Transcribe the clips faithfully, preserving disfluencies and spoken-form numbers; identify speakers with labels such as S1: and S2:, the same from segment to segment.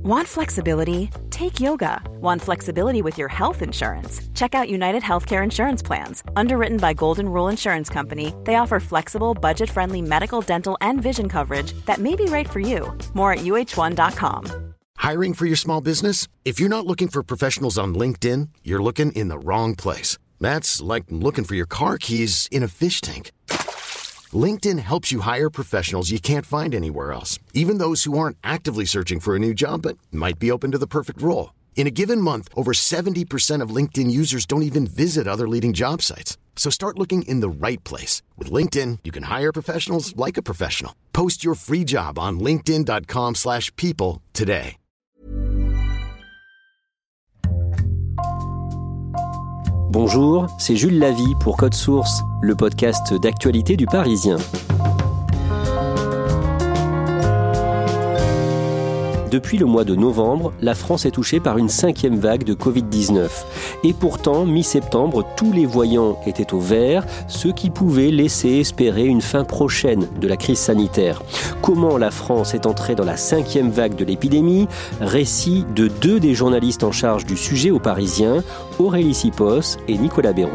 S1: Want flexibility? Take yoga. Want flexibility with your health insurance? Check out United Healthcare Insurance Plans. Underwritten by Golden Rule Insurance Company, they offer flexible, budget-friendly medical, dental, and vision coverage that may be right for you. More at U H one dot com.
S2: Hiring for your small business? If you're not looking for professionals on LinkedIn, you're looking in the wrong place. That's like looking for your car keys in a fish tank. LinkedIn helps you hire professionals you can't find anywhere else, even those who aren't actively searching for a new job but might be open to the perfect role. In a given month, over seventy percent of LinkedIn users don't even visit other leading job sites. So start looking in the right place. With LinkedIn, you can hire professionals like a professional. Post your free job on linkedin dot com slash people today.
S3: Bonjour, c'est Jules Lavie pour Code Source, le podcast d'actualité du Parisien. Depuis le mois de novembre, la France est touchée par une cinquième vague de covid dix-neuf. Et pourtant, mi-septembre, tous les voyants étaient au vert, ce qui pouvait laisser espérer une fin prochaine de la crise sanitaire. Comment la France est entrée dans la cinquième vague de l'épidémie ? Récit de deux des journalistes en charge du sujet au Parisien, Aurélie Sipos et Nicolas Béraud.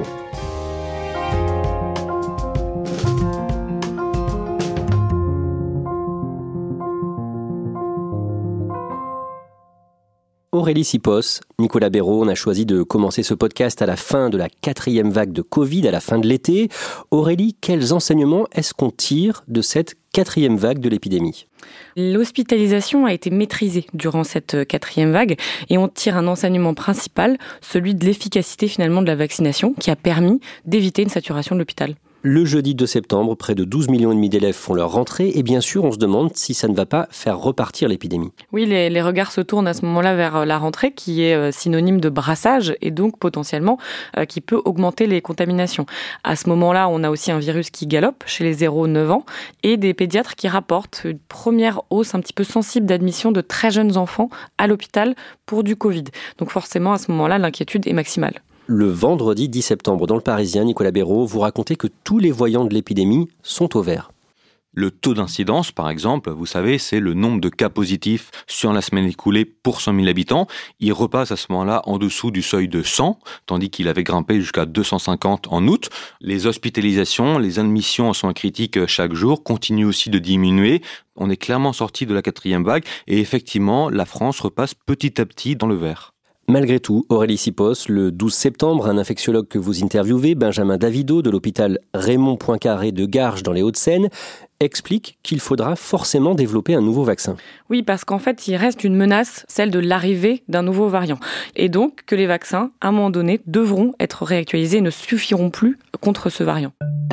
S3: Aurélie Sipos, Nicolas Béraud, on a choisi de commencer ce podcast à la fin de la quatrième vague de Covid, à la fin de l'été. Aurélie, quels enseignements est-ce qu'on tire de cette quatrième vague de l'épidémie ?
S4: L'hospitalisation a été maîtrisée durant cette quatrième vague et on tire un enseignement principal, celui de l'efficacité finalement de la vaccination qui a permis d'éviter une saturation de l'hôpital.
S3: Le jeudi deux septembre, près de douze millions et demi d'élèves font leur rentrée et bien sûr, on se demande si ça ne va pas faire repartir l'épidémie.
S4: Oui, les, les regards se tournent à ce moment-là vers la rentrée qui est synonyme de brassage et donc potentiellement euh, qui peut augmenter les contaminations. À ce moment-là, on a aussi un virus qui galope chez les zéro neuf ans et des pédiatres qui rapportent une première hausse un petit peu sensible d'admission de très jeunes enfants à l'hôpital pour du Covid. Donc forcément, à ce moment-là, l'inquiétude est maximale.
S3: Le vendredi dix septembre, dans le Parisien, Nicolas Béraud, vous racontez que tous les voyants de l'épidémie sont au vert.
S5: Le taux d'incidence, par exemple, vous savez, c'est le nombre de cas positifs sur la semaine écoulée pour cent mille habitants. Il repasse à ce moment-là en dessous du seuil de cent, tandis qu'il avait grimpé jusqu'à deux cent cinquante en août. Les hospitalisations, les admissions en soins critiques chaque jour continuent aussi de diminuer. On est clairement sorti de la quatrième vague et effectivement, la France repasse petit à petit dans le vert.
S3: Malgré tout, Aurélie Sipos, le douze septembre, un infectiologue que vous interviewez, Benjamin Davido de l'hôpital Raymond Poincaré de Garches dans les Hauts-de-Seine, explique qu'il faudra forcément développer un nouveau vaccin.
S4: Oui, parce qu'en fait, il reste une menace, celle de l'arrivée d'un nouveau variant. Et donc que les vaccins, à un moment donné, devront être réactualisés et ne suffiront plus contre ce variant.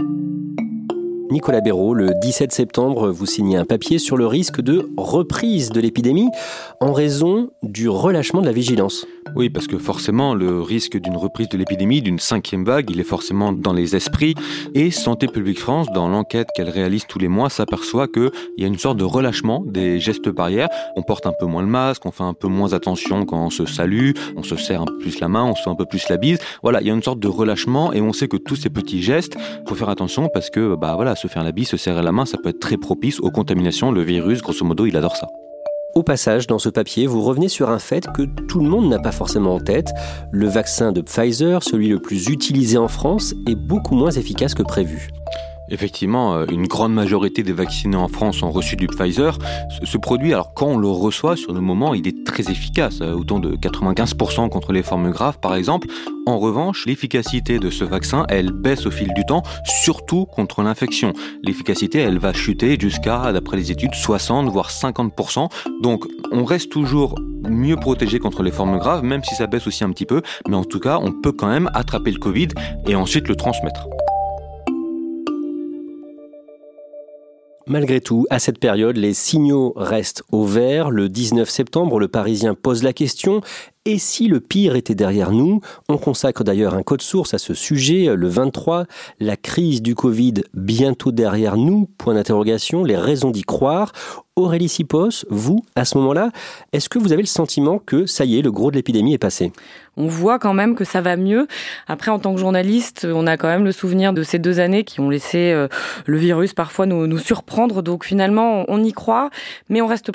S3: Nicolas Béraud, le dix-sept septembre, vous signez un papier sur le risque de reprise de l'épidémie en raison du relâchement de la vigilance.
S5: Oui, parce que forcément, le risque d'une reprise de l'épidémie, d'une cinquième vague, il est forcément dans les esprits. Et Santé publique France, dans l'enquête qu'elle réalise tous les mois, s'aperçoit qu'il y a une sorte de relâchement des gestes barrières. On porte un peu moins le masque, on fait un peu moins attention quand on se salue, on se serre un peu plus la main, on se fait un peu plus la bise. Voilà, il y a une sorte de relâchement et on sait que tous ces petits gestes, il faut faire attention parce que, bah voilà, se faire la bise, se serrer la main, ça peut être très propice aux contaminations. Le virus, grosso modo, il adore ça.
S3: Au passage, dans ce papier, vous revenez sur un fait que tout le monde n'a pas forcément en tête. Le vaccin de Pfizer, celui le plus utilisé en France, est beaucoup moins efficace que prévu.
S5: Effectivement, une grande majorité des vaccinés en France ont reçu du Pfizer. Ce produit, alors quand on le reçoit, sur le moment, il est très efficace, autant de quatre-vingt-quinze pour cent contre les formes graves, par exemple. En revanche, l'efficacité de ce vaccin, elle baisse au fil du temps, surtout contre l'infection. L'efficacité, elle va chuter jusqu'à, d'après les études, soixante voire cinquante pour cent. Donc, on reste toujours mieux protégé contre les formes graves, même si ça baisse aussi un petit peu. Mais en tout cas, on peut quand même attraper le Covid et ensuite le transmettre.
S3: Malgré tout, à cette période, les signaux restent au vert. Le dix-neuf septembre, le Parisien pose la question. Et si le pire était derrière nous ? On consacre d'ailleurs un code source à ce sujet, le vingt-trois. La crise du Covid bientôt derrière nous ? Point d'interrogation. Les raisons d'y croire. Aurélie Sipos, vous, à ce moment-là, est-ce que vous avez le sentiment que, ça y est, le gros de l'épidémie est passé ?
S4: On voit quand même que ça va mieux. Après, en tant que journaliste, on a quand même le souvenir de ces deux années qui ont laissé euh, le virus parfois nous, nous surprendre. Donc finalement, on y croit, mais on reste prudent.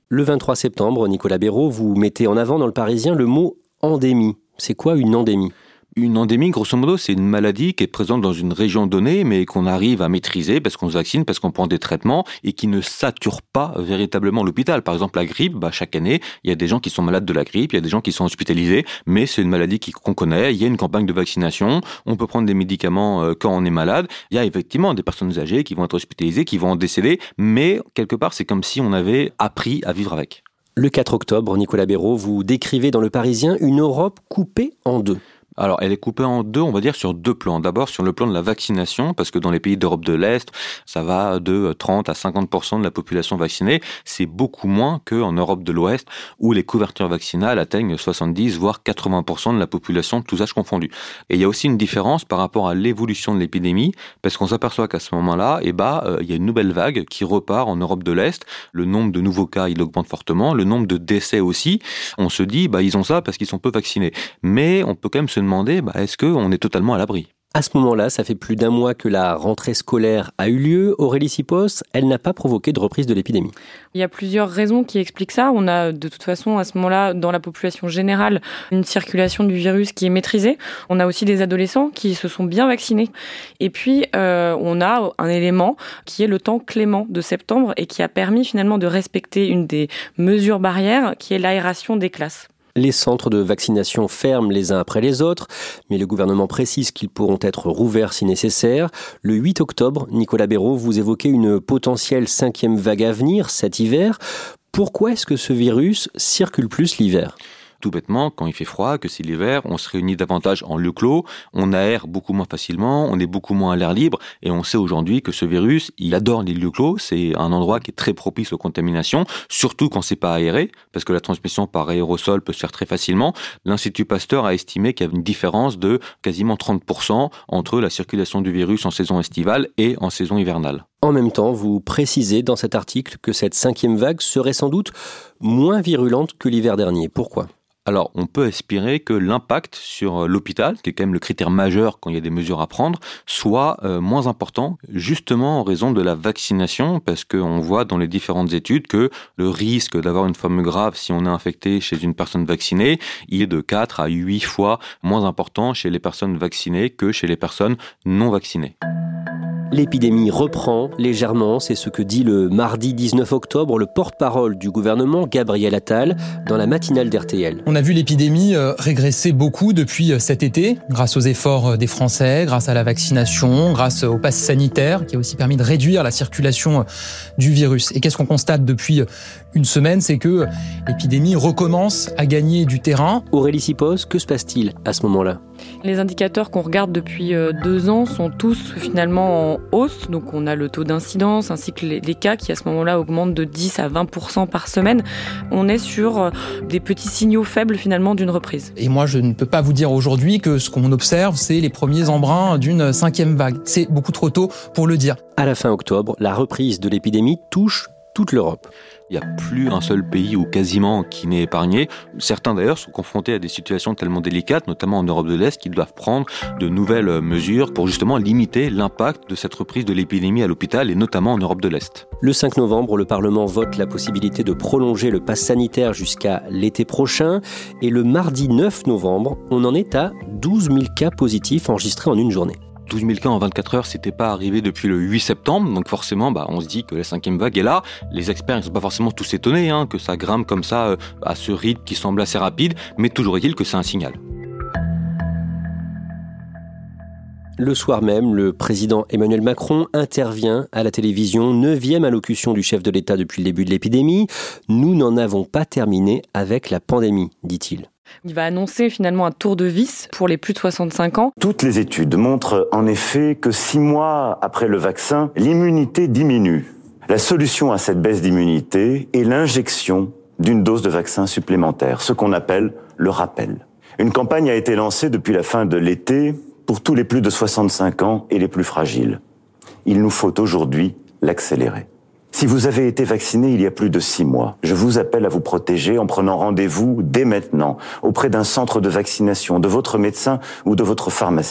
S3: Le vingt-trois septembre, Nicolas Béraud, vous mettez en avant dans Le Parisien le mot « endémie ». C'est quoi une endémie ?
S5: Une endémie, grosso modo, c'est une maladie qui est présente dans une région donnée, mais qu'on arrive à maîtriser parce qu'on se vaccine, parce qu'on prend des traitements et qui ne sature pas véritablement l'hôpital. Par exemple, la grippe, bah, chaque année, il y a des gens qui sont malades de la grippe, il y a des gens qui sont hospitalisés, mais c'est une maladie qu'on connaît, il y a une campagne de vaccination, on peut prendre des médicaments quand on est malade. Il y a effectivement des personnes âgées qui vont être hospitalisées, qui vont en décéder, mais quelque part, c'est comme si on avait appris à vivre avec.
S3: Le quatre octobre, Nicolas Béraud, vous décrivez dans Le Parisien une Europe coupée en deux.
S5: Alors, elle est coupée en deux, on va dire, sur deux plans. D'abord, sur le plan de la vaccination, parce que dans les pays d'Europe de l'Est, ça va de trente à cinquante pour cent de la population vaccinée. C'est beaucoup moins qu'en Europe de l'Ouest, où les couvertures vaccinales atteignent soixante-dix, voire quatre-vingts pour cent de la population, tous âges confondus. Et il y a aussi une différence par rapport à l'évolution de l'épidémie, parce qu'on s'aperçoit qu'à ce moment-là, eh ben, euh, il y a une nouvelle vague qui repart en Europe de l'Est. Le nombre de nouveaux cas, il augmente fortement. Le nombre de décès aussi. On se dit, bah, ils ont ça parce qu'ils sont peu vaccinés. Mais on peut quand même se demander, bah, est-ce qu'on est totalement à l'abri ?
S3: À ce moment-là, ça fait plus d'un mois que la rentrée scolaire a eu lieu. Aurélie Sipos, elle n'a pas provoqué de reprise de l'épidémie.
S4: Il y a plusieurs raisons qui expliquent ça. On a de toute façon, à ce moment-là, dans la population générale, une circulation du virus qui est maîtrisée. On a aussi des adolescents qui se sont bien vaccinés. Et puis, euh, on a un élément qui est le temps clément de septembre et qui a permis finalement de respecter une des mesures barrières, qui est l'aération des classes.
S3: Les centres de vaccination ferment les uns après les autres, mais le gouvernement précise qu'ils pourront être rouverts si nécessaire. Le huit octobre, Nicolas Béraud, vous évoquez une potentielle cinquième vague à venir cet hiver. Pourquoi est-ce que ce virus circule plus l'hiver ?
S5: Tout bêtement, quand il fait froid, que c'est l'hiver, on se réunit davantage en lieu clos, on aère beaucoup moins facilement, on est beaucoup moins à l'air libre, et on sait aujourd'hui que ce virus, il adore les lieux clos, c'est un endroit qui est très propice aux contaminations, surtout quand c'est pas aéré, parce que la transmission par aérosol peut se faire très facilement. L'Institut Pasteur a estimé qu'il y avait une différence de quasiment trente pour cent entre la circulation du virus en saison estivale et en saison hivernale.
S3: En même temps, vous précisez dans cet article que cette cinquième vague serait sans doute moins virulente que l'hiver dernier. Pourquoi ?
S5: Alors, on peut espérer que l'impact sur l'hôpital, qui est quand même le critère majeur quand il y a des mesures à prendre, soit euh, moins important, justement en raison de la vaccination, parce qu'on voit dans les différentes études que le risque d'avoir une forme grave si on est infecté chez une personne vaccinée, il est de quatre à huit fois moins important chez les personnes vaccinées que chez les personnes non vaccinées.
S3: L'épidémie reprend légèrement, c'est ce que dit le mardi dix-neuf octobre le porte-parole du gouvernement, Gabriel Attal, dans la matinale d'R T L.
S6: On a vu l'épidémie régresser beaucoup depuis cet été, grâce aux efforts des Français, grâce à la vaccination, grâce au pass sanitaire, qui a aussi permis de réduire la circulation du virus. Et qu'est-ce qu'on constate depuis une semaine ? C'est que l'épidémie recommence à gagner du terrain.
S3: Aurélie Sipos, que se passe-t-il à ce moment-là ?
S4: Les indicateurs qu'on regarde depuis deux ans sont tous finalement en hausse. Donc on a le taux d'incidence ainsi que les cas qui à ce moment-là augmentent de dix à vingt pour cent par semaine. On est sur des petits signaux faibles finalement d'une reprise.
S6: Et moi je ne peux pas vous dire aujourd'hui que ce qu'on observe c'est les premiers embruns d'une cinquième vague. C'est beaucoup trop tôt pour le dire.
S3: À la fin octobre, la reprise de l'épidémie touche toute l'Europe.
S5: Il n'y a plus un seul pays ou quasiment qui n'est épargné. Certains d'ailleurs sont confrontés à des situations tellement délicates, notamment en Europe de l'Est, qu'ils doivent prendre de nouvelles mesures pour justement limiter l'impact de cette reprise de l'épidémie à l'hôpital et notamment en Europe de l'Est.
S3: Le cinq novembre, le Parlement vote la possibilité de prolonger le pass sanitaire jusqu'à l'été prochain. Et le mardi neuf novembre, on en est à douze mille cas positifs enregistrés en une journée.
S5: douze mille cas en vingt-quatre heures, c'était pas arrivé depuis le huit septembre, donc forcément, bah, on se dit que la cinquième vague est là. Les experts, ils sont pas forcément tous étonnés, hein, que ça grimpe comme ça, euh, à ce rythme qui semble assez rapide, mais toujours est-il que c'est un signal.
S3: Le soir même, le président Emmanuel Macron intervient à la télévision, neuvième allocution du chef de l'État depuis le début de l'épidémie. Nous n'en avons pas terminé avec la pandémie, dit-il.
S4: Il va annoncer finalement un tour de vis pour les plus de soixante-cinq ans.
S7: Toutes les études montrent en effet que six mois après le vaccin, l'immunité diminue. La solution à cette baisse d'immunité est l'injection d'une dose de vaccin supplémentaire, ce qu'on appelle le rappel. Une campagne a été lancée depuis la fin de l'été pour tous les plus de soixante-cinq ans et les plus fragiles. Il nous faut aujourd'hui l'accélérer. Si vous avez été vacciné il y a plus de six mois, je vous appelle à vous protéger en prenant rendez-vous dès maintenant auprès d'un centre de vaccination, de votre médecin ou de votre pharmacien.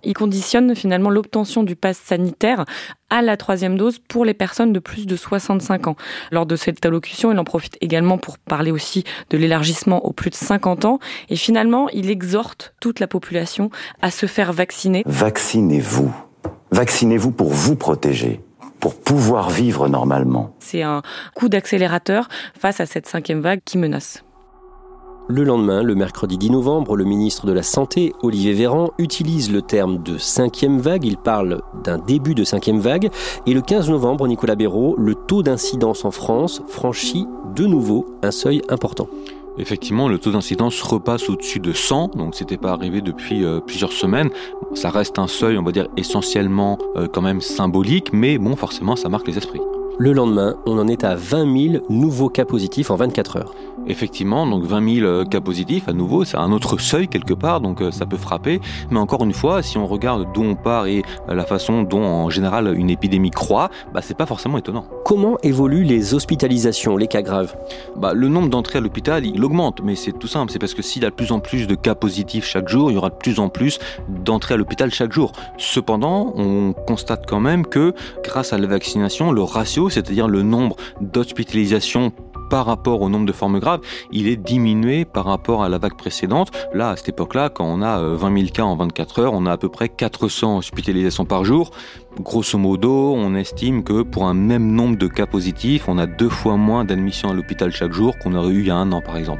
S4: il conditionne finalement l'obtention du pass sanitaire à la troisième dose pour les personnes de plus de soixante-cinq ans. Lors de cette allocution, il en profite également pour parler aussi de l'élargissement aux plus de cinquante ans. Et finalement, il exhorte toute la population à se faire vacciner.
S7: Vaccinez-vous. Vaccinez-vous pour vous protéger, pour pouvoir vivre normalement.
S4: C'est un coup d'accélérateur face à cette cinquième vague qui menace.
S3: Le lendemain, le mercredi dix novembre, le ministre de la Santé, Olivier Véran, utilise le terme de cinquième vague. Il parle d'un début de cinquième vague. Et le quinze novembre, Nicolas Béraud, le taux d'incidence en France franchit de nouveau un seuil important.
S5: Effectivement, le taux d'incidence repasse au-dessus de cent, donc c'était pas arrivé depuis euh, plusieurs semaines. Ça reste un seuil, on va dire, essentiellement euh, quand même symbolique, mais bon, forcément, ça marque les esprits.
S3: Le lendemain, on en est à vingt mille nouveaux cas positifs en vingt-quatre heures.
S5: Effectivement, donc vingt mille cas positifs, à nouveau, c'est un autre seuil quelque part, donc ça peut frapper. Mais encore une fois, si on regarde d'où on part et la façon dont, en général, une épidémie croît, bah, c'est pas forcément étonnant.
S3: Comment évoluent les hospitalisations, les cas graves ?
S5: Bah, le nombre d'entrées à l'hôpital, il augmente, mais c'est tout simple. C'est parce que s'il y a de plus en plus de cas positifs chaque jour, il y aura de plus en plus d'entrées à l'hôpital chaque jour. Cependant, on constate quand même que, grâce à la vaccination, le ratio, c'est-à-dire le nombre d'hospitalisations par rapport au nombre de formes graves, il est diminué par rapport à la vague précédente. Là, à cette époque-là, quand on a vingt mille cas en vingt-quatre heures, on a à peu près quatre cents hospitalisations par jour. Grosso modo, on estime que pour un même nombre de cas positifs, on a deux fois moins d'admissions à l'hôpital chaque jour qu'on aurait eu il y a un an, par exemple.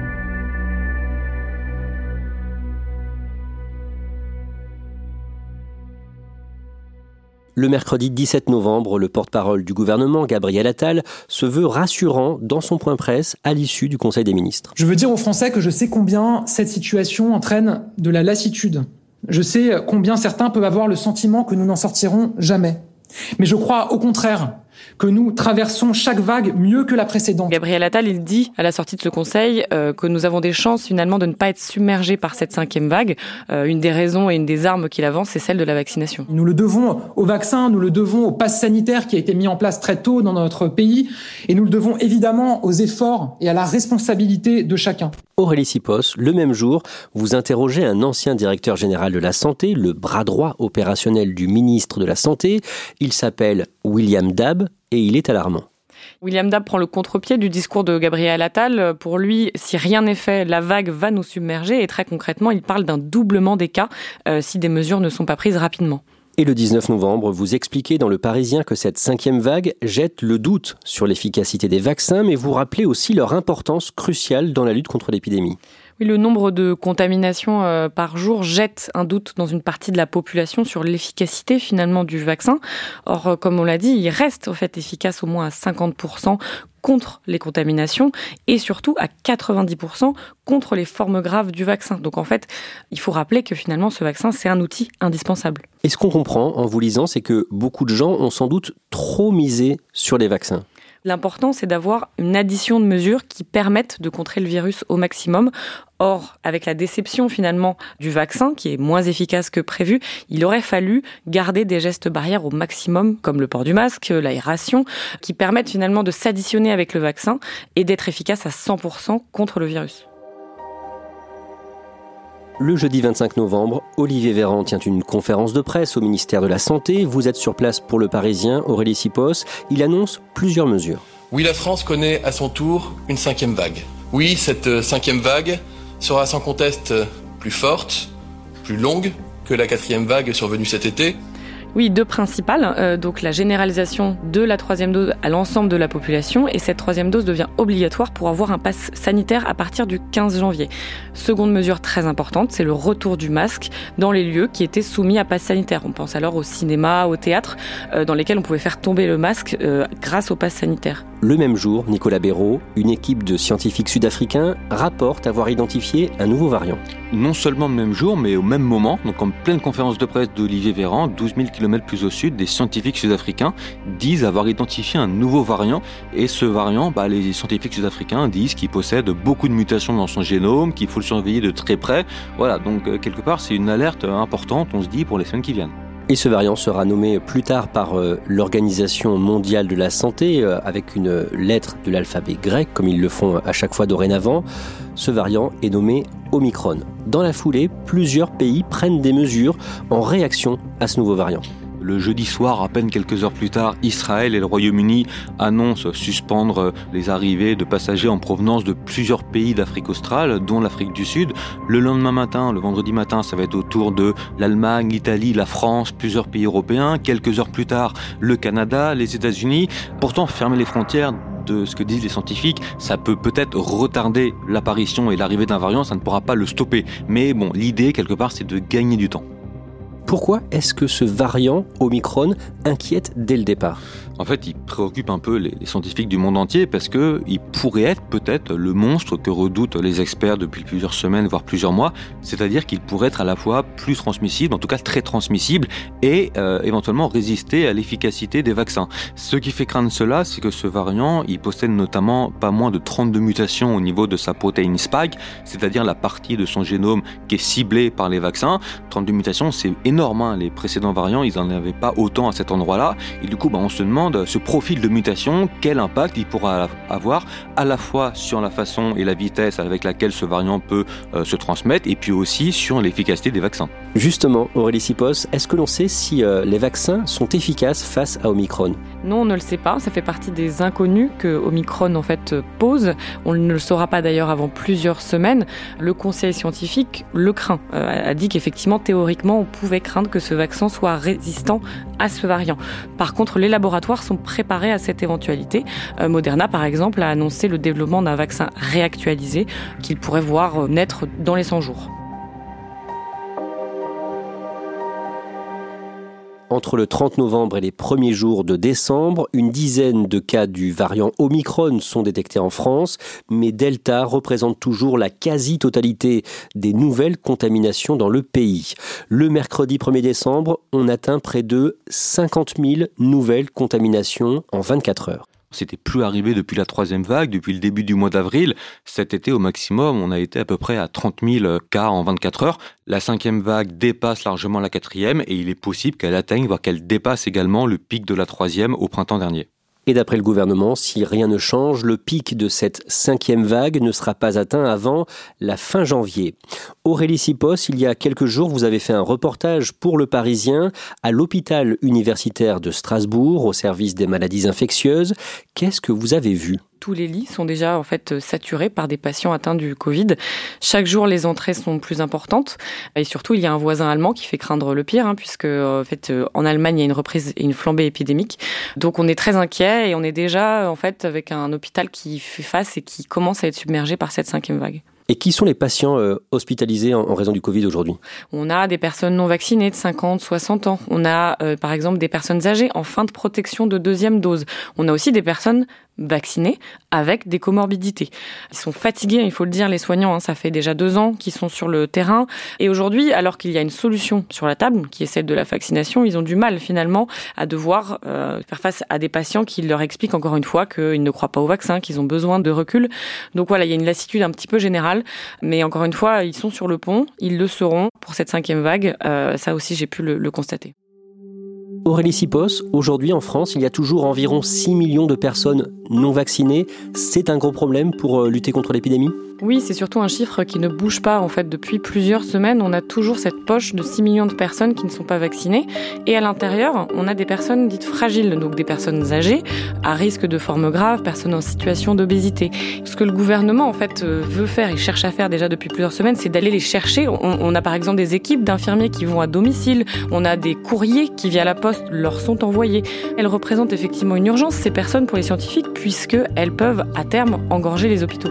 S3: Le mercredi dix-sept novembre, le porte-parole du gouvernement, Gabriel Attal, se veut rassurant dans son point presse à l'issue du Conseil des ministres.
S6: Je veux dire aux Français que je sais combien cette situation entraîne de la lassitude. Je sais combien certains peuvent avoir le sentiment que nous n'en sortirons jamais. Mais je crois au contraire que nous traversons chaque vague mieux que la précédente.
S4: Gabriel Attal, il dit à la sortie de ce conseil euh, que nous avons des chances finalement de ne pas être submergés par cette cinquième vague. Euh, une des raisons et une des armes qu'il avance, c'est celle de la vaccination.
S6: Nous le devons au vaccin, nous le devons au pass sanitaire qui a été mis en place très tôt dans notre pays et nous le devons évidemment aux efforts et à la responsabilité de chacun.
S3: Aurélie Sipos, le même jour, vous interrogez un ancien directeur général de la Santé, le bras droit opérationnel du ministre de la Santé. Il s'appelle William Dab et il est alarmant.
S4: William Dab prend le contre-pied du discours de Gabriel Attal. Pour lui, si rien n'est fait, la vague va nous submerger. Et très concrètement, il parle d'un doublement des cas euh, si des mesures ne sont pas prises rapidement.
S3: Et le dix-neuf novembre, vous expliquez dans Le Parisien que cette cinquième vague jette le doute sur l'efficacité des vaccins, mais vous rappelez aussi leur importance cruciale dans la lutte contre l'épidémie.
S4: Oui, le nombre de contaminations euh, par jour jette un doute dans une partie de la population sur l'efficacité finalement du vaccin. Or, euh, comme on l'a dit, il reste au fait efficace au moins à cinquante pour cent contre les contaminations et surtout à quatre-vingt-dix pour cent contre les formes graves du vaccin. Donc en fait, il faut rappeler que finalement ce vaccin, c'est un outil indispensable.
S3: Et ce qu'on comprend en vous lisant, c'est que beaucoup de gens ont sans doute trop misé sur les vaccins.
S4: L'important, c'est d'avoir une addition de mesures qui permettent de contrer le virus au maximum. Or, avec la déception finalement du vaccin, qui est moins efficace que prévu, il aurait fallu garder des gestes barrières au maximum, comme le port du masque, l'aération, qui permettent finalement de s'additionner avec le vaccin et d'être efficace à cent pour cent contre le virus.
S3: Le jeudi vingt-cinq novembre, Olivier Véran tient une conférence de presse au ministère de la Santé. Vous êtes sur place pour Le Parisien, Aurélie Sipos. Il annonce plusieurs mesures.
S8: Oui, la France connaît à son tour une cinquième vague. Oui, cette cinquième vague sera sans conteste plus forte, plus longue que la quatrième vague survenue cet été.
S4: Oui, deux principales. Euh, donc la généralisation de la troisième dose à l'ensemble de la population. Et cette troisième dose devient obligatoire pour avoir un pass sanitaire à partir du quinze janvier. Seconde mesure très importante, c'est le retour du masque dans les lieux qui étaient soumis à pass sanitaire. On pense alors au cinéma, au théâtre, euh, dans lesquels on pouvait faire tomber le masque euh, grâce au pass sanitaire.
S3: Le même jour, Nicolas Béraud, une équipe de scientifiques sud-africains rapporte avoir identifié un nouveau variant.
S5: Non seulement le même jour, mais au même moment, donc en pleine conférence de presse d'Olivier Véran, douze mille kilomètres plus au sud, des scientifiques sud-africains disent avoir identifié un nouveau variant. Et ce variant, bah, les scientifiques sud-africains disent qu'il possède beaucoup de mutations dans son génome, qu'il faut le surveiller de très près. Voilà, donc euh, quelque part, c'est une alerte importante, on se dit, pour les semaines qui viennent.
S3: Et ce variant sera nommé plus tard par euh, l'Organisation mondiale de la santé, euh, avec une lettre de l'alphabet grec, comme ils le font à chaque fois dorénavant. Ce variant est nommé Omicron. Dans la foulée, plusieurs pays prennent des mesures en réaction à ce nouveau variant.
S5: Le jeudi soir, à peine quelques heures plus tard, Israël et le Royaume-Uni annoncent suspendre les arrivées de passagers en provenance de plusieurs pays d'Afrique australe, dont l'Afrique du Sud. Le lendemain matin, le vendredi matin, ça va être au tour de l'Allemagne, l'Italie, la France, plusieurs pays européens. Quelques heures plus tard, le Canada, les États-Unis. Pourtant, fermer les frontières de ce que disent les scientifiques, ça peut peut-être retarder l'apparition et l'arrivée d'un variant, ça ne pourra pas le stopper. Mais bon, l'idée, quelque part, c'est de gagner du temps.
S3: Pourquoi est-ce que ce variant Omicron inquiète dès le départ ?
S5: En fait, il préoccupe un peu les, les scientifiques du monde entier parce que il pourrait être peut-être le monstre que redoutent les experts depuis plusieurs semaines, voire plusieurs mois. C'est-à-dire qu'il pourrait être à la fois plus transmissible, en tout cas très transmissible, et euh, éventuellement résister à l'efficacité des vaccins. Ce qui fait craindre cela, c'est que ce variant, il possède notamment pas moins de trente-deux mutations au niveau de sa protéine spike, c'est-à-dire la partie de son génome qui est ciblée par les vaccins. trente-deux mutations, c'est énorme, hein. Les précédents variants, ils n'en avaient pas autant à cet endroit-là. Et du coup, bah, on se demande, ce profil de mutation, quel impact il pourra avoir à la fois sur la façon et la vitesse avec laquelle ce variant peut euh, se transmettre, et puis aussi sur l'efficacité des vaccins.
S3: Justement, Aurélie Sipos, est-ce que l'on sait si euh, les vaccins sont efficaces face à Omicron ?
S4: Non, on ne le sait pas. Ça fait partie des inconnus que Omicron en fait pose. On ne le saura pas d'ailleurs avant plusieurs semaines. Le conseil scientifique le craint, euh, a dit qu'effectivement, théoriquement, on pouvait craindre que ce vaccin soit résistant à ce variant. Par contre, les laboratoires sont préparés à cette éventualité. Euh, Moderna, par exemple, a annoncé le développement d'un vaccin réactualisé qu'il pourrait voir naître dans les cent jours.
S3: Entre le trente novembre et les premiers jours de décembre, une dizaine de cas du variant Omicron sont détectés en France, mais Delta représente toujours la quasi-totalité des nouvelles contaminations dans le pays. Le mercredi premier décembre, on atteint près de cinquante mille nouvelles contaminations en vingt-quatre heures.
S5: C'était plus arrivé depuis la troisième vague, depuis le début du mois d'avril. Cet été, au maximum, on a été à peu près à trente mille cas en vingt-quatre heures. La cinquième vague dépasse largement la quatrième et il est possible qu'elle atteigne, voire qu'elle dépasse également le pic de la troisième au printemps dernier.
S3: Et d'après le gouvernement, si rien ne change, le pic de cette cinquième vague ne sera pas atteint avant la fin janvier. Aurélie Sipos, il y a quelques jours, vous avez fait un reportage pour Le Parisien à l'hôpital universitaire de Strasbourg, au service des maladies infectieuses. Qu'est-ce que vous avez vu ?
S4: Tous les lits sont déjà en fait saturés par des patients atteints du Covid. Chaque jour, les entrées sont plus importantes. Et surtout, il y a un voisin allemand qui fait craindre le pire, hein, puisque en fait, en Allemagne, il y a une reprise et une flambée épidémique. Donc, on est très inquiet et on est déjà en fait avec un hôpital qui fait face et qui commence à être submergé par cette cinquième vague.
S3: Et qui sont les patients euh, hospitalisés en, en raison du Covid aujourd'hui ?
S4: On a des personnes non vaccinées de cinquante, soixante ans. On a euh, par exemple des personnes âgées en fin de protection de deuxième dose. On a aussi des personnes vaccinés avec des comorbidités. Ils sont fatigués, il faut le dire, les soignants. Hein, ça fait déjà deux ans qu'ils sont sur le terrain. Et aujourd'hui, alors qu'il y a une solution sur la table, qui est celle de la vaccination, ils ont du mal finalement à devoir euh, faire face à des patients qui leur expliquent encore une fois qu'ils ne croient pas au vaccin, qu'ils ont besoin de recul. Donc voilà, il y a une lassitude un petit peu générale. Mais encore une fois, ils sont sur le pont, ils le seront pour cette cinquième vague. Euh, ça aussi, j'ai pu le, le constater.
S3: Aurélie Sipos, aujourd'hui en France, il y a toujours environ six millions de personnes non vaccinées. C'est un gros problème pour lutter contre l'épidémie ?
S4: Oui, c'est surtout un chiffre qui ne bouge pas. En fait, depuis plusieurs semaines, on a toujours cette poche de six millions de personnes qui ne sont pas vaccinées. Et à l'intérieur, on a des personnes dites fragiles, donc des personnes âgées, à risque de formes graves, personnes en situation d'obésité. Ce que le gouvernement, en fait, veut faire et cherche à faire déjà depuis plusieurs semaines, c'est d'aller les chercher. On, on a par exemple des équipes d'infirmiers qui vont à domicile. On a des courriers qui, via la poste, leur sont envoyés. Elles représentent effectivement une urgence, ces personnes, pour les scientifiques, puisqu'elles peuvent, à terme, engorger les hôpitaux.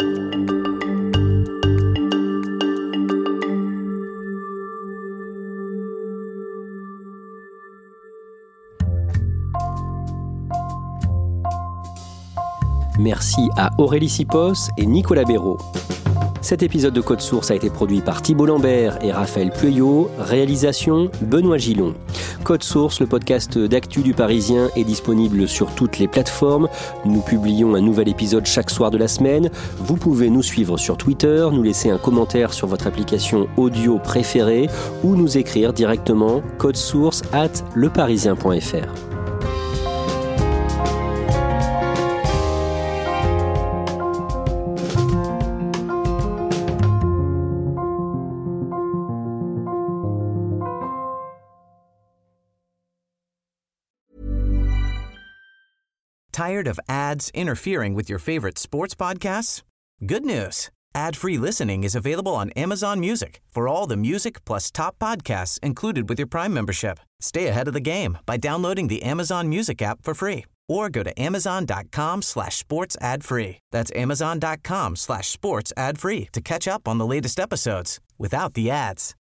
S3: Merci à Aurélie Sipos et Nicolas Béraud. Cet épisode de Code Source a été produit par Thibault Lambert et Raphaël Pueyo. Réalisation, Benoît Gillon. Code Source, le podcast d'actu du Parisien, est disponible sur toutes les plateformes. Nous publions un nouvel épisode chaque soir de la semaine. Vous pouvez nous suivre sur Twitter, nous laisser un commentaire sur votre application audio préférée ou nous écrire directement codesource arobase leparisien point fr.
S9: Tired of ads interfering with your favorite sports podcasts? Good news. Ad-free listening is available on Amazon Music for all the music plus top podcasts included with your Prime membership. Stay ahead of the game by downloading the Amazon Music app for free or go to amazon.com slash sports ad free. That's amazon.com slash sports ad free to catch up on the latest episodes without the ads.